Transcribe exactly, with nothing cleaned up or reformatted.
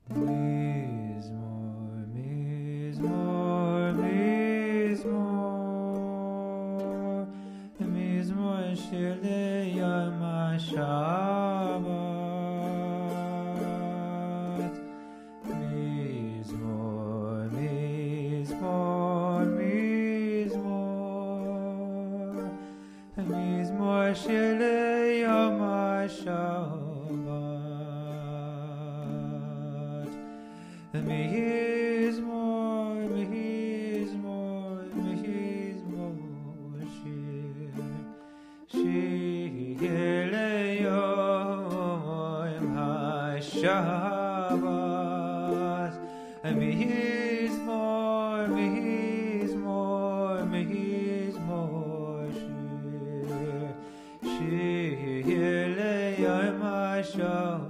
Mizmor, Mizmor, Mizmor, Mizmor shir leyom HaShabbat. Mizmor, Mizmor, Mizmor, Mizmor shir leyom HaShabbat. Mizmor, Mizmor, Mizmor shir, shir leyom HaShabbat. Mizmor, Mizmor, Mizmor shir, shir leyom HaShabbat.